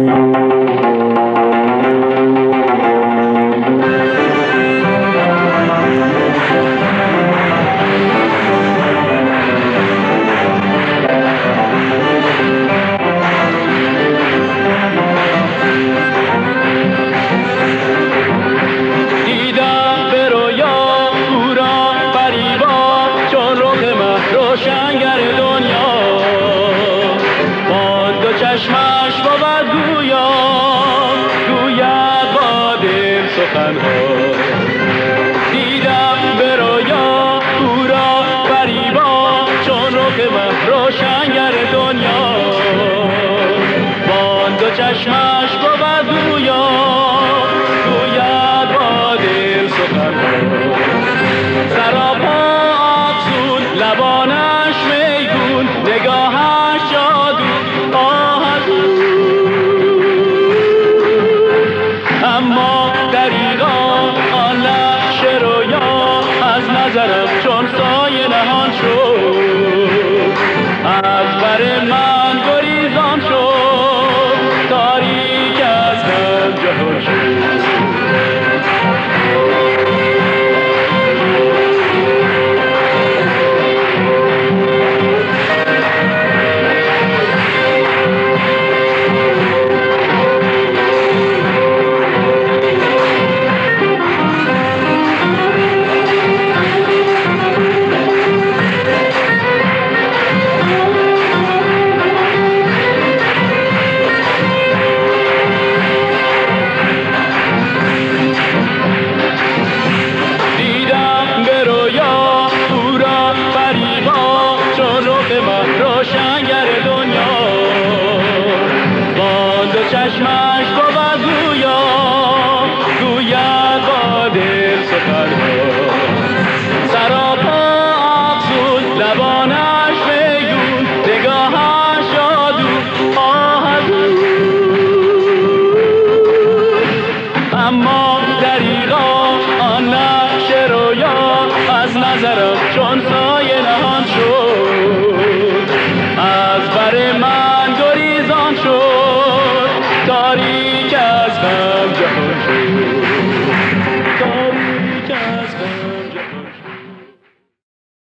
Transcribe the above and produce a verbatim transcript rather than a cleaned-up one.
چشمش بود گویا گوید با دل سخنها. دیدم به رویا او را فریبا چون رخ مه روشنگر دنیا. با دو چشمش بود گویا گوید با دل سخنها. سراپا افسون لبانش میگون نگاهش جادو اما دریغا آن نقش رویا از نظرم چون سایه نهان شد. از بر من گریزان شد تاریک از هم جهان شد. روشنگر دنیا با دو چشمش بود گویا گوید با دل سخنها. سراپا افسون لبانش میگون نگاهش جادو آهدو. اما دریغا آن نقش رویا از نظرم چون سایه نهان شد.